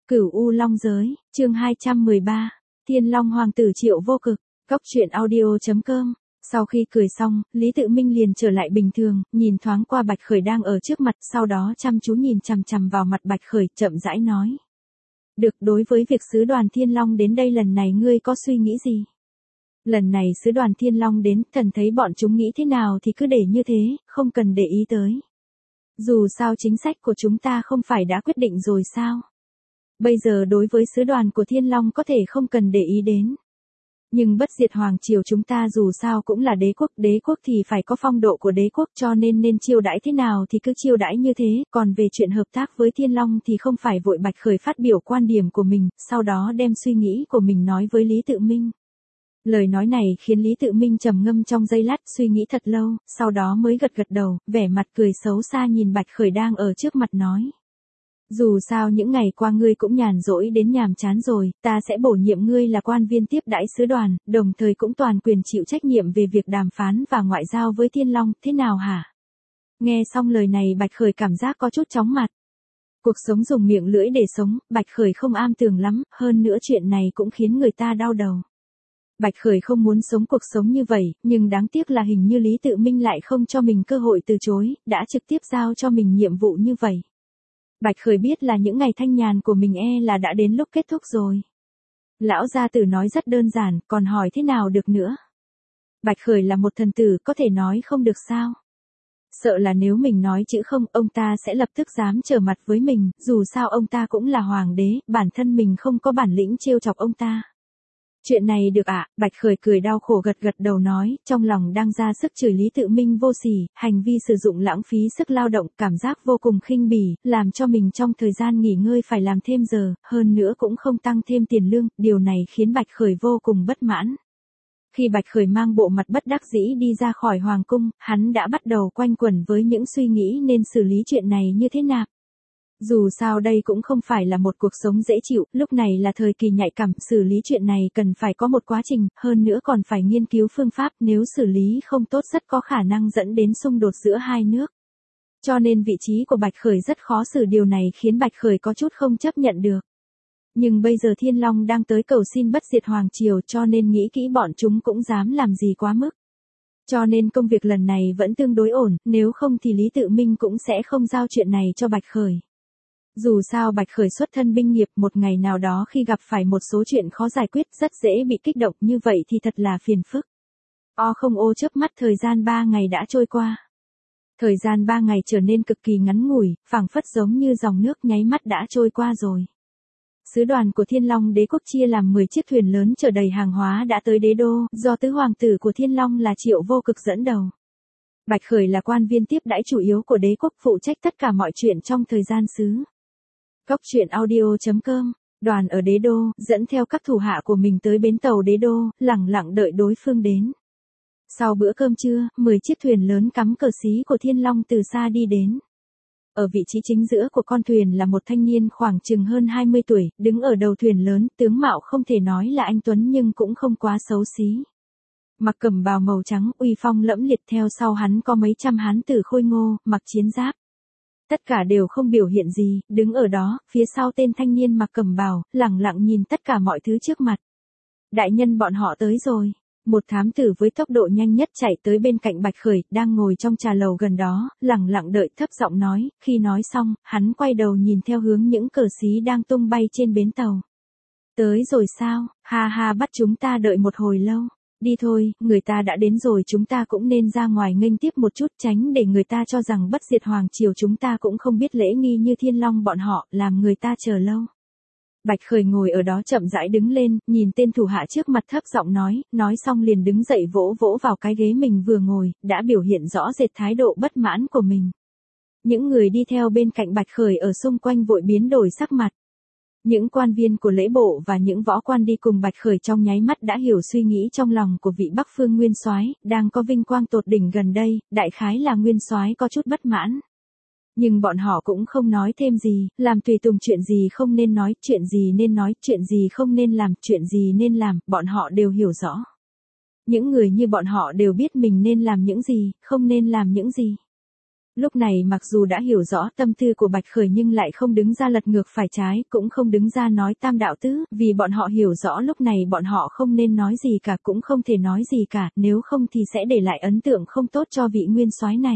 Cửu U Long Giới, chương 213, Thiên Long Hoàng tử Triệu Vô Cực, Cốc truyện audio.com. Sau khi cười xong, Lý Tự Minh liền trở lại bình thường, nhìn thoáng qua Bạch Khởi đang ở trước mặt, sau đó chăm chú nhìn chằm chằm vào mặt Bạch Khởi, chậm rãi nói. Được, đối với việc sứ đoàn Thiên Long đến đây lần này ngươi có suy nghĩ gì? Lần này sứ đoàn Thiên Long đến, thần thấy bọn chúng nghĩ thế nào thì cứ để như thế, không cần để ý tới. Dù sao chính sách của chúng ta không phải đã quyết định rồi sao? Bây giờ đối với sứ đoàn của Thiên Long có thể không cần để ý đến. Nhưng bất diệt hoàng triều chúng ta dù sao cũng là đế quốc thì phải có phong độ của đế quốc, cho nên chiêu đãi thế nào thì cứ chiêu đãi như thế, còn về chuyện hợp tác với Thiên Long thì không phải vội. Bạch Khởi phát biểu quan điểm của mình, sau đó đem suy nghĩ của mình nói với Lý Tự Minh. Lời nói này khiến Lý Tự Minh trầm ngâm trong giây lát, suy nghĩ thật lâu, sau đó mới gật gật đầu, vẻ mặt cười xấu xa nhìn Bạch Khởi đang ở trước mặt nói. Dù sao những ngày qua ngươi cũng nhàn rỗi đến nhàm chán rồi, ta sẽ bổ nhiệm ngươi là quan viên tiếp đãi sứ đoàn, đồng thời cũng toàn quyền chịu trách nhiệm về việc đàm phán và ngoại giao với Thiên Long, thế nào hả? Nghe xong lời này Bạch Khởi cảm giác có chút chóng mặt. Cuộc sống dùng miệng lưỡi để sống, Bạch Khởi không am tường lắm, hơn nữa chuyện này cũng khiến người ta đau đầu. Bạch Khởi không muốn sống cuộc sống như vậy, nhưng đáng tiếc là hình như Lý Tự Minh lại không cho mình cơ hội từ chối, đã trực tiếp giao cho mình nhiệm vụ như vậy. Bạch Khởi biết là những ngày thanh nhàn của mình là đã đến lúc kết thúc rồi. Lão gia tử nói rất đơn giản, còn hỏi thế nào được nữa. Bạch Khởi là một thần tử, có thể nói không được sao. Sợ là nếu mình nói chữ không, ông ta sẽ lập tức dám trở mặt với mình, dù sao ông ta cũng là hoàng đế, bản thân mình không có bản lĩnh trêu chọc ông ta. Chuyện này được ạ, Bạch Khởi cười đau khổ gật gật đầu nói, trong lòng đang ra sức chửi Lý Tự Minh vô sỉ, hành vi sử dụng lãng phí sức lao động, cảm giác vô cùng khinh bỉ, làm cho mình trong thời gian nghỉ ngơi phải làm thêm giờ, hơn nữa cũng không tăng thêm tiền lương, điều này khiến Bạch Khởi vô cùng bất mãn. Khi Bạch Khởi mang bộ mặt bất đắc dĩ đi ra khỏi hoàng cung, hắn đã bắt đầu quanh quẩn với những suy nghĩ nên xử lý chuyện này như thế nào. Dù sao đây cũng không phải là một cuộc sống dễ chịu, lúc này là thời kỳ nhạy cảm, xử lý chuyện này cần phải có một quá trình, hơn nữa còn phải nghiên cứu phương pháp, nếu xử lý không tốt rất có khả năng dẫn đến xung đột giữa hai nước. Cho nên vị trí của Bạch Khởi rất khó xử, điều này khiến Bạch Khởi có chút không chấp nhận được. Nhưng bây giờ Thiên Long đang tới cầu xin bất diệt hoàng triều, cho nên nghĩ kỹ bọn chúng cũng dám làm gì quá mức. Cho nên công việc lần này vẫn tương đối ổn, nếu không thì Lý Tự Minh cũng sẽ không giao chuyện này cho Bạch Khởi. Dù sao Bạch Khởi xuất thân binh nghiệp, một ngày nào đó khi gặp phải một số chuyện khó giải quyết rất dễ bị kích động, như vậy thì thật là phiền phức. Không ô chớp mắt thời gian 3 ngày đã trôi qua. Thời gian 3 ngày trở nên cực kỳ ngắn ngủi, phảng phất giống như dòng nước nháy mắt đã trôi qua rồi. Sứ đoàn của Thiên Long đế quốc chia làm 10 chiếc thuyền lớn chở đầy hàng hóa đã tới đế đô, do tứ hoàng tử của Thiên Long là Triệu Vô Cực dẫn đầu. Bạch Khởi là quan viên tiếp đãi chủ yếu của đế quốc, phụ trách tất cả mọi chuyện trong thời gian sứ. Cốc truyện audio.com, đoàn ở đế đô, dẫn theo các thủ hạ của mình tới bến tàu đế đô, lẳng lặng đợi đối phương đến. Sau bữa cơm trưa, 10 chiếc thuyền lớn cắm cờ xí của Thiên Long từ xa đi đến. Ở vị trí chính giữa của con thuyền là một thanh niên khoảng chừng hơn 20 tuổi, đứng ở đầu thuyền lớn, tướng mạo không thể nói là anh tuấn nhưng cũng không quá xấu xí. Mặc cẩm bào màu trắng, uy phong lẫm liệt, theo sau hắn có mấy trăm hán tử khôi ngô, mặc chiến giáp. Tất cả đều không biểu hiện gì, đứng ở đó, phía sau tên thanh niên mặc cẩm bào, lẳng lặng nhìn tất cả mọi thứ trước mặt. Đại nhân, bọn họ tới rồi. Một thám tử với tốc độ nhanh nhất chạy tới bên cạnh Bạch Khởi, đang ngồi trong trà lầu gần đó, lẳng lặng đợi, thấp giọng nói, khi nói xong, hắn quay đầu nhìn theo hướng những cờ xí đang tung bay trên bến tàu. Tới rồi sao, ha ha, bắt chúng ta đợi một hồi lâu. Đi thôi, người ta đã đến rồi, chúng ta cũng nên ra ngoài nghênh tiếp một chút, tránh để người ta cho rằng bất diệt hoàng triều chúng ta cũng không biết lễ nghi như Thiên Long bọn họ, làm người ta chờ lâu. Bạch Khởi ngồi ở đó chậm rãi đứng lên, nhìn tên thủ hạ trước mặt thấp giọng nói xong liền đứng dậy vỗ vỗ vào cái ghế mình vừa ngồi, đã biểu hiện rõ rệt thái độ bất mãn của mình. Những người đi theo bên cạnh Bạch Khởi ở xung quanh vội biến đổi sắc mặt. Những quan viên của lễ bộ và những võ quan đi cùng Bạch Khởi trong nháy mắt đã hiểu suy nghĩ trong lòng của vị Bắc Phương Nguyên Soái, đang có vinh quang tột đỉnh gần đây, đại khái là Nguyên Soái có chút bất mãn. Nhưng bọn họ cũng không nói thêm gì, làm tùy tùng, chuyện gì không nên nói, chuyện gì nên nói, chuyện gì không nên làm, chuyện gì nên làm, bọn họ đều hiểu rõ. Những người như bọn họ đều biết mình nên làm những gì, không nên làm những gì. Lúc này mặc dù đã hiểu rõ tâm tư của Bạch Khởi nhưng lại không đứng ra lật ngược phải trái, cũng không đứng ra nói tam đạo tứ, vì bọn họ hiểu rõ lúc này bọn họ không nên nói gì cả, cũng không thể nói gì cả, nếu không thì sẽ để lại ấn tượng không tốt cho vị nguyên soái này.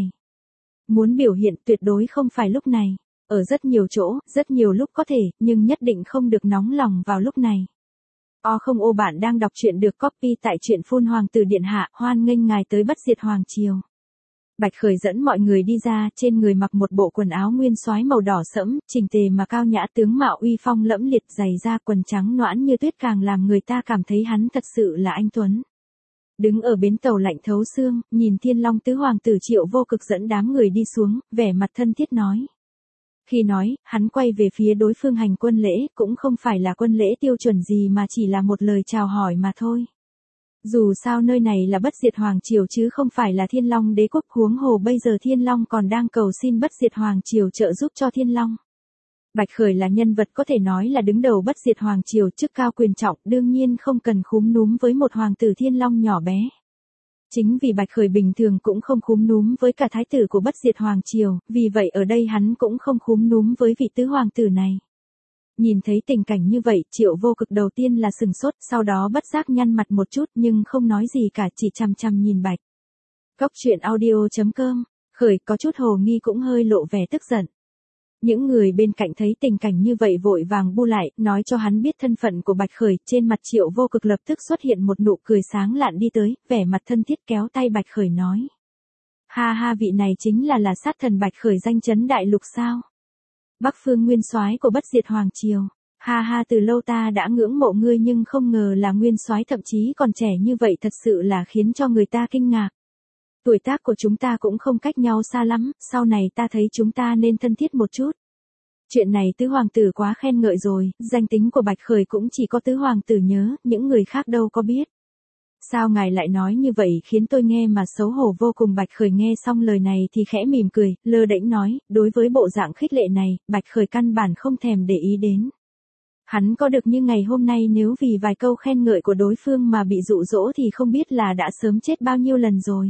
Muốn biểu hiện tuyệt đối không phải lúc này, ở rất nhiều chỗ, rất nhiều lúc có thể, nhưng nhất định không được nóng lòng vào lúc này. Không ô bạn đang đọc truyện được copy tại truyện phun hoàng tử điện hạ, hoan nghênh ngài tới Bất Diệt Hoàng Triều. Bạch Khởi dẫn mọi người đi ra, trên người mặc một bộ quần áo nguyên soái màu đỏ sẫm, chỉnh tề mà cao nhã, tướng mạo uy phong lẫm liệt, giày da quần trắng nõn như tuyết càng làm người ta cảm thấy hắn thật sự là anh tuấn. Đứng ở bến tàu lạnh thấu xương, nhìn Thiên Long tứ hoàng tử Triệu Vô Cực dẫn đám người đi xuống, vẻ mặt thân thiết nói. Khi nói, hắn quay về phía đối phương hành quân lễ, cũng không phải là quân lễ tiêu chuẩn gì mà chỉ là một lời chào hỏi mà thôi. Dù sao nơi này là Bất Diệt Hoàng Triều chứ không phải là Thiên Long đế quốc, huống hồ bây giờ Thiên Long còn đang cầu xin Bất Diệt Hoàng Triều trợ giúp cho Thiên Long. Bạch Khởi là nhân vật có thể nói là đứng đầu Bất Diệt Hoàng Triều, chức cao quyền trọng, đương nhiên không cần khúm núm với một hoàng tử Thiên Long nhỏ bé. Chính vì Bạch Khởi bình thường cũng không khúm núm với cả thái tử của Bất Diệt Hoàng Triều, vì vậy ở đây hắn cũng không khúm núm với vị tứ hoàng tử này. Nhìn thấy tình cảnh như vậy, Triệu Vô Cực đầu tiên là sừng sốt, sau đó bất giác nhăn mặt một chút nhưng không nói gì cả, chỉ chằm chằm nhìn Bạch. Cốc truyện audio.com, Khởi có chút hồ nghi cũng hơi lộ vẻ tức giận. Những người bên cạnh thấy tình cảnh như vậy vội vàng bu lại, nói cho hắn biết thân phận của Bạch Khởi, trên mặt Triệu Vô Cực lập tức xuất hiện một nụ cười sáng lạn đi tới, vẻ mặt thân thiết kéo tay Bạch Khởi nói. Ha ha, vị này chính là sát thần Bạch Khởi danh chấn đại lục sao? Bắc Phương nguyên soái của Bất Diệt Hoàng Triều. Ha ha, từ lâu ta đã ngưỡng mộ ngươi nhưng không ngờ là nguyên soái, thậm chí còn trẻ như vậy, thật sự là khiến cho người ta kinh ngạc. Tuổi tác của chúng ta cũng không cách nhau xa lắm, sau này ta thấy chúng ta nên thân thiết một chút. Chuyện này tứ hoàng tử quá khen ngợi rồi, danh tính của Bạch Khởi cũng chỉ có tứ hoàng tử nhớ, những người khác đâu có biết. Sao ngài lại nói như vậy khiến tôi nghe mà xấu hổ vô cùng. Bạch Khởi nghe xong lời này thì khẽ mỉm cười, lơ đễnh nói, đối với bộ dạng khích lệ này, Bạch Khởi căn bản không thèm để ý đến. Hắn có được như ngày hôm nay nếu vì vài câu khen ngợi của đối phương mà bị dụ dỗ thì không biết là đã sớm chết bao nhiêu lần rồi.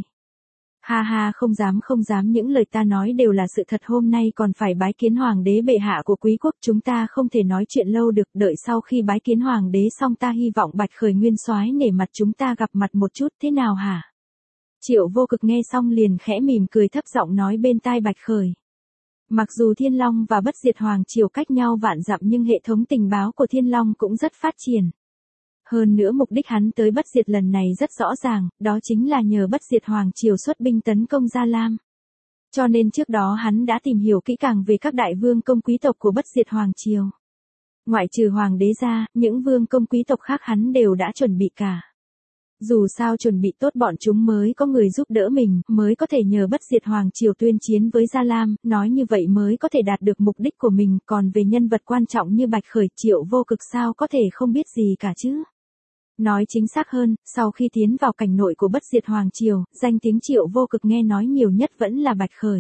Ha ha, không dám, những lời ta nói đều là sự thật, hôm nay còn phải bái kiến hoàng đế bệ hạ của quý quốc, chúng ta không thể nói chuyện lâu được, đợi sau khi bái kiến hoàng đế xong ta hy vọng Bạch Khởi nguyên soái nể mặt chúng ta gặp mặt một chút, thế nào hả? Triệu Vô Cực nghe xong liền khẽ mỉm cười, thấp giọng nói bên tai Bạch Khởi. Mặc dù Thiên Long và Bất Diệt Hoàng Triều cách nhau vạn dặm nhưng hệ thống tình báo của Thiên Long cũng rất phát triển. Hơn nữa mục đích hắn tới Bất Diệt lần này rất rõ ràng, đó chính là nhờ Bất Diệt Hoàng Triều xuất binh tấn công Gia Lam. Cho nên trước đó hắn đã tìm hiểu kỹ càng về các đại vương công quý tộc của Bất Diệt Hoàng Triều. Ngoại trừ hoàng đế ra, những vương công quý tộc khác hắn đều đã chuẩn bị cả. Dù sao chuẩn bị tốt bọn chúng mới có người giúp đỡ mình, mới có thể nhờ Bất Diệt Hoàng Triều tuyên chiến với Gia Lam, nói như vậy mới có thể đạt được mục đích của mình, còn về nhân vật quan trọng như Bạch Khởi, Triệu Vô Cực sao có thể không biết gì cả chứ. Nói chính xác hơn, sau khi tiến vào cảnh nội của Bất Diệt Hoàng Triều, danh tiếng Triệu Vô Cực nghe nói nhiều nhất vẫn là Bạch Khởi.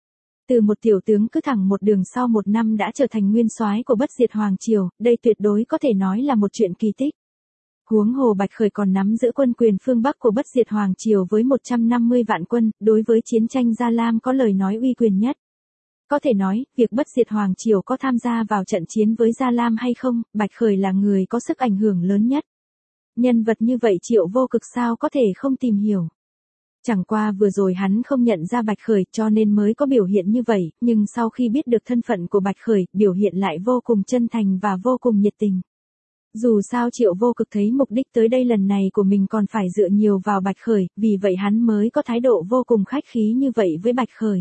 Từ một tiểu tướng cứ thẳng một đường sau một năm đã trở thành nguyên soái của Bất Diệt Hoàng Triều, đây tuyệt đối có thể nói là một chuyện kỳ tích. Huống hồ Bạch Khởi còn nắm giữ quân quyền phương Bắc của Bất Diệt Hoàng Triều với 150 vạn quân, đối với chiến tranh Gia Lam có lời nói uy quyền nhất. Có thể nói, việc Bất Diệt Hoàng Triều có tham gia vào trận chiến với Gia Lam hay không, Bạch Khởi là người có sức ảnh hưởng lớn nhất. Nhân vật như vậy Triệu Vô Cực sao có thể không tìm hiểu. Chẳng qua vừa rồi hắn không nhận ra Bạch Khởi cho nên mới có biểu hiện như vậy, nhưng sau khi biết được thân phận của Bạch Khởi, biểu hiện lại vô cùng chân thành và vô cùng nhiệt tình. Dù sao Triệu Vô Cực thấy mục đích tới đây lần này của mình còn phải dựa nhiều vào Bạch Khởi, vì vậy hắn mới có thái độ vô cùng khách khí như vậy với Bạch Khởi.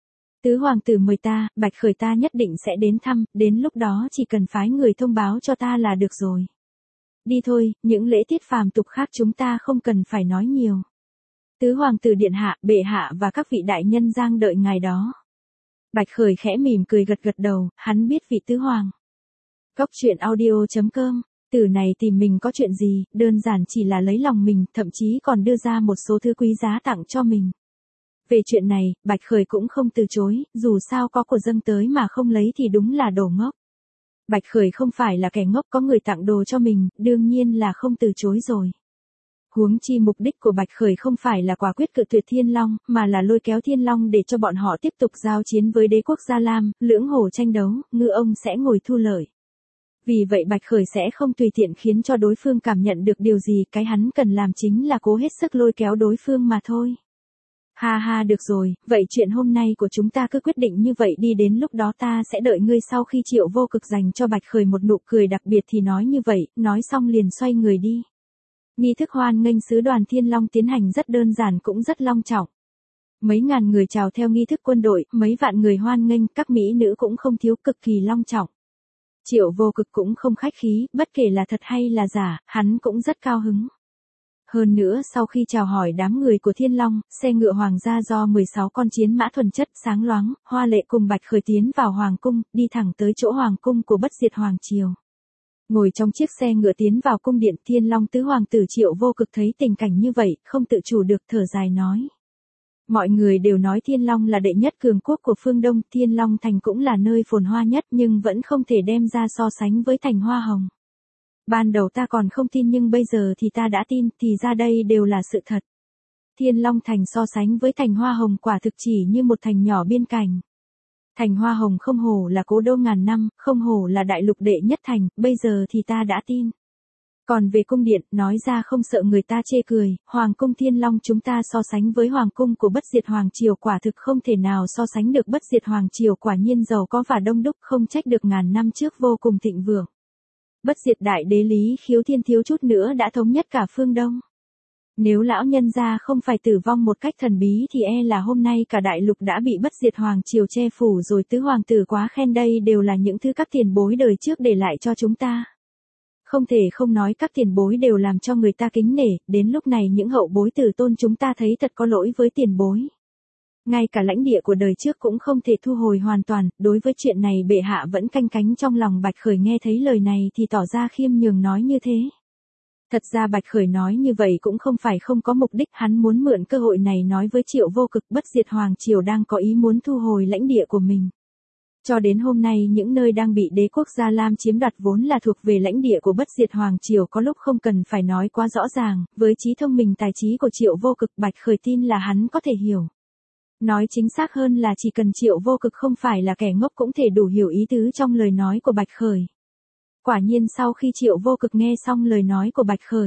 Tứ hoàng tử mời ta, Bạch Khởi ta nhất định sẽ đến thăm, đến lúc đó chỉ cần phái người thông báo cho ta là được rồi. Đi thôi, những lễ tiết phàm tục khác chúng ta không cần phải nói nhiều. Tứ hoàng tử điện hạ, bệ hạ và các vị đại nhân giang đợi ngài đó. Bạch Khởi khẽ mỉm cười gật gật đầu, hắn biết vị tứ hoàng. Cốc truyện audio.com, từ này tìm mình có chuyện gì, đơn giản chỉ là lấy lòng mình, thậm chí còn đưa ra một số thứ quý giá tặng cho mình. Về chuyện này, Bạch Khởi cũng không từ chối, dù sao có của dâng tới mà không lấy thì đúng là đồ ngốc. Bạch Khởi không phải là kẻ ngốc, có người tặng đồ cho mình, đương nhiên là không từ chối rồi. Huống chi mục đích của Bạch Khởi không phải là quả quyết cự tuyệt Thiên Long, mà là lôi kéo Thiên Long để cho bọn họ tiếp tục giao chiến với đế quốc Gia Lam, lưỡng hồ tranh đấu, ngư ông sẽ ngồi thu lợi. Vì vậy Bạch Khởi sẽ không tùy tiện khiến cho đối phương cảm nhận được điều gì, cái hắn cần làm chính là cố hết sức lôi kéo đối phương mà thôi. Ha ha, được rồi, vậy chuyện hôm nay của chúng ta cứ quyết định như vậy đi, đến lúc đó ta sẽ đợi ngươi. Sau khi Triệu Vô Cực dành cho Bạch Khởi một nụ cười đặc biệt thì nói như vậy, nói xong liền xoay người đi. Nghi thức hoan nghênh sứ đoàn Thiên Long tiến hành rất đơn giản cũng rất long trọng. Mấy ngàn người chào theo nghi thức quân đội, mấy vạn người hoan nghênh, các mỹ nữ cũng không thiếu, cực kỳ long trọng. Triệu Vô Cực cũng không khách khí, bất kể là thật hay là giả, hắn cũng rất cao hứng. Hơn nữa sau khi chào hỏi đám người của Thiên Long, xe ngựa hoàng gia do 16 con chiến mã thuần chất sáng loáng, hoa lệ cùng Bạch Khởi tiến vào hoàng cung, đi thẳng tới chỗ hoàng cung của Bất Diệt Hoàng Triều. Ngồi trong chiếc xe ngựa tiến vào cung điện, Thiên Long tứ hoàng tử Triệu Vô Cực thấy tình cảnh như vậy, không tự chủ được thở dài nói. Mọi người đều nói Thiên Long là đệ nhất cường quốc của phương Đông, Thiên Long thành cũng là nơi phồn hoa nhất nhưng vẫn không thể đem ra so sánh với thành Hoa Hồng. Ban đầu ta còn không tin nhưng bây giờ thì ta đã tin, thì ra đây đều là sự thật. Thiên Long thành so sánh với thành Hoa Hồng quả thực chỉ như một thành nhỏ biên cảnh. Thành Hoa Hồng không hổ là cố đô ngàn năm, không hổ là đại lục đệ nhất thành, bây giờ thì ta đã tin. Còn về cung điện, nói ra không sợ người ta chê cười, Hoàng cung Thiên Long chúng ta so sánh với Hoàng cung của Bất Diệt Hoàng Triều quả thực không thể nào so sánh được. Bất Diệt Hoàng Triều quả nhiên giàu có và đông đúc, không trách được ngàn năm trước vô cùng thịnh vượng. Bất Diệt Đại Đế Lý Khiếu Thiên thiếu chút nữa đã thống nhất cả phương Đông. Nếu lão nhân gia không phải tử vong một cách thần bí thì e là hôm nay cả đại lục đã bị Bất Diệt Hoàng Triều che phủ rồi. Tứ hoàng tử quá khen, đây đều là những thứ các tiền bối đời trước để lại cho chúng ta. Không thể không nói các tiền bối đều làm cho người ta kính nể, đến lúc này những hậu bối tử tôn chúng ta thấy thật có lỗi với tiền bối. Ngay cả lãnh địa của đời trước cũng không thể thu hồi hoàn toàn, đối với chuyện này bệ hạ vẫn canh cánh trong lòng. Bạch Khởi nghe thấy lời này thì tỏ ra khiêm nhường nói như thế. Thật ra Bạch Khởi nói như vậy cũng không phải không có mục đích, hắn muốn mượn cơ hội này nói với Triệu Vô Cực Bất Diệt Hoàng Triều đang có ý muốn thu hồi lãnh địa của mình. Cho đến hôm nay những nơi đang bị đế quốc Gia Lam chiếm đoạt vốn là thuộc về lãnh địa của Bất Diệt Hoàng Triều, có lúc không cần phải nói quá rõ ràng, với trí thông minh tài trí của Triệu Vô Cực Bạch Khởi tin là hắn có thể hiểu. Nói chính xác hơn là chỉ cần Triệu Vô Cực không phải là kẻ ngốc cũng thể đủ hiểu ý tứ trong lời nói của Bạch Khởi. Quả nhiên sau khi Triệu Vô Cực nghe xong lời nói của Bạch Khởi,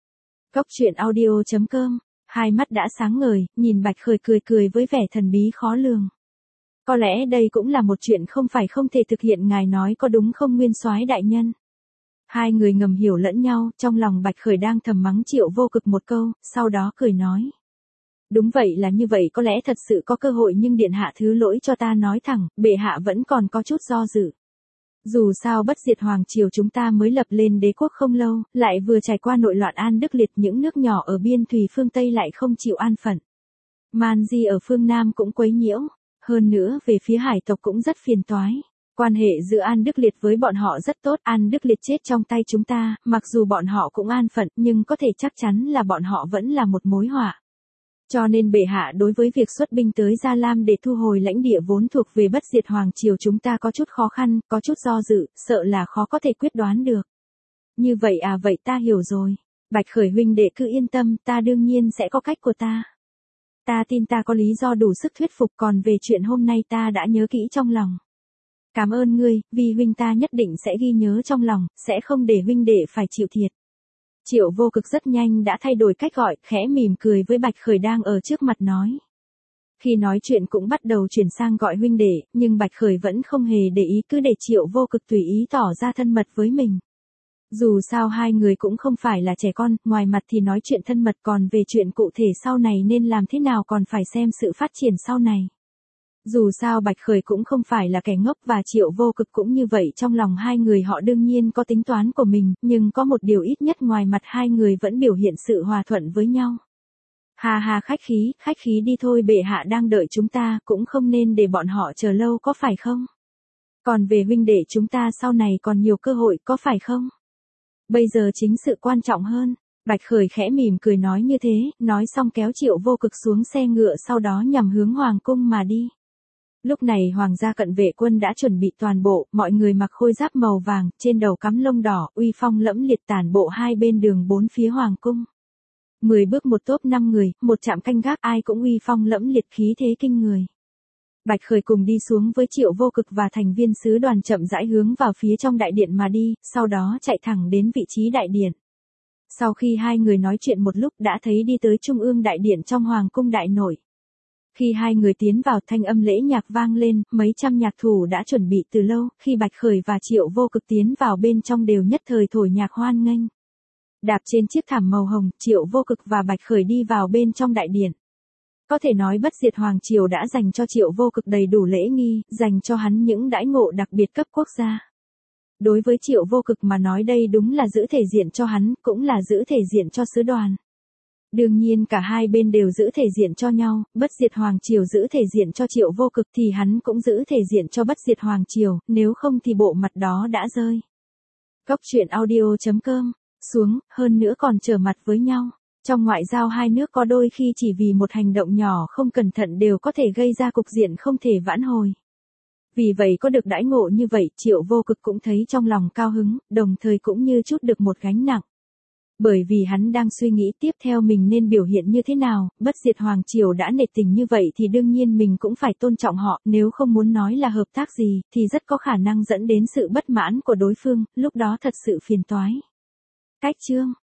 Góc truyện audio.com, hai mắt đã sáng ngời, nhìn Bạch Khởi cười cười với vẻ thần bí khó lường. Có lẽ đây cũng là một chuyện không phải không thể thực hiện, ngài nói có đúng không Nguyên Soái đại nhân? Hai người ngầm hiểu lẫn nhau, trong lòng Bạch Khởi đang thầm mắng Triệu Vô Cực một câu, sau đó cười nói. Đúng vậy là như vậy, có lẽ thật sự có cơ hội nhưng điện hạ thứ lỗi cho ta nói thẳng, bệ hạ vẫn còn có chút do dự. Dù sao Bất Diệt Hoàng Triều chúng ta mới lập lên đế quốc không lâu, lại vừa trải qua nội loạn An Đức Liệt, những nước nhỏ ở biên thùy phương Tây lại không chịu an phận. Man Di ở phương Nam cũng quấy nhiễu, hơn nữa về phía hải tộc cũng rất phiền toái. Quan hệ giữa An Đức Liệt với bọn họ rất tốt, An Đức Liệt chết trong tay chúng ta, mặc dù bọn họ cũng an phận nhưng có thể chắc chắn là bọn họ vẫn là một mối họa. Cho nên bệ hạ đối với việc xuất binh tới Gia Lam để thu hồi lãnh địa vốn thuộc về Bất Diệt Hoàng Triều chúng ta có chút khó khăn, có chút do dự, sợ là khó có thể quyết đoán được. Như vậy à, vậy ta hiểu rồi. Bạch Khởi huynh đệ cứ yên tâm, ta đương nhiên sẽ có cách của ta. Ta tin ta có lý do đủ sức thuyết phục, còn về chuyện hôm nay ta đã nhớ kỹ trong lòng. Cảm ơn ngươi, vì huynh ta nhất định sẽ ghi nhớ trong lòng, sẽ không để huynh đệ phải chịu thiệt. Triệu Vô Cực rất nhanh đã thay đổi cách gọi, khẽ mỉm cười với Bạch Khởi đang ở trước mặt nói. Khi nói chuyện cũng bắt đầu chuyển sang gọi huynh đệ, nhưng Bạch Khởi vẫn không hề để ý, cứ để Triệu Vô Cực tùy ý tỏ ra thân mật với mình. Dù sao hai người cũng không phải là trẻ con, ngoài mặt thì nói chuyện thân mật, còn về chuyện cụ thể sau này nên làm thế nào còn phải xem sự phát triển sau này. Dù sao Bạch Khởi cũng không phải là kẻ ngốc và Triệu Vô Cực cũng như vậy, trong lòng hai người họ đương nhiên có tính toán của mình, nhưng có một điều ít nhất ngoài mặt hai người vẫn biểu hiện sự hòa thuận với nhau. Hà hà, khách khí đi thôi, bệ hạ đang đợi chúng ta, cũng không nên để bọn họ chờ lâu có phải không? Còn về huynh đệ chúng ta sau này còn nhiều cơ hội có phải không? Bây giờ chính sự quan trọng hơn. Bạch Khởi khẽ mỉm cười nói như thế, nói xong kéo Triệu Vô Cực xuống xe ngựa, sau đó nhằm hướng hoàng cung mà đi. Lúc này hoàng gia cận vệ quân đã chuẩn bị toàn bộ, mọi người mặc khôi giáp màu vàng, trên đầu cắm lông đỏ, uy phong lẫm liệt tản bộ hai bên đường bốn phía hoàng cung. 10 bước một tốp 5 người, một trạm canh gác ai cũng uy phong lẫm liệt khí thế kinh người. Bạch Khởi cùng đi xuống với Triệu Vô Cực và thành viên sứ đoàn chậm rãi hướng vào phía trong đại điện mà đi, sau đó chạy thẳng đến vị trí đại điện. Sau khi hai người nói chuyện một lúc đã thấy đi tới trung ương đại điện trong hoàng cung đại nội. Khi hai người tiến vào thanh âm lễ nhạc vang lên, mấy trăm nhạc thủ đã chuẩn bị từ lâu, khi Bạch Khởi và Triệu Vô Cực tiến vào bên trong đều nhất thời thổi nhạc hoan nghênh. Đạp trên chiếc thảm màu hồng, Triệu Vô Cực và Bạch Khởi đi vào bên trong đại điện. Có thể nói Bất Diệt Hoàng Triều đã dành cho Triệu Vô Cực đầy đủ lễ nghi, dành cho hắn những đãi ngộ đặc biệt cấp quốc gia. Đối với Triệu Vô Cực mà nói đây đúng là giữ thể diện cho hắn, cũng là giữ thể diện cho sứ đoàn. Đương nhiên cả hai bên đều giữ thể diện cho nhau, Bất Diệt Hoàng Triều giữ thể diện cho Triệu Vô Cực thì hắn cũng giữ thể diện cho Bất Diệt Hoàng Triều, nếu không thì bộ mặt đó đã rơi. Cốc truyện audio.com, xuống, hơn nữa còn trở mặt với nhau. Trong ngoại giao hai nước có đôi khi chỉ vì một hành động nhỏ không cẩn thận đều có thể gây ra cục diện không thể vãn hồi. Vì vậy có được đãi ngộ như vậy, Triệu Vô Cực cũng thấy trong lòng cao hứng, đồng thời cũng như chút được một gánh nặng. Bởi vì hắn đang suy nghĩ tiếp theo mình nên biểu hiện như thế nào, Bất Diệt Hoàng Triều đã nể tình như vậy thì đương nhiên mình cũng phải tôn trọng họ, nếu không muốn nói là hợp tác gì, thì rất có khả năng dẫn đến sự bất mãn của đối phương, lúc đó thật sự phiền toái. Cách chương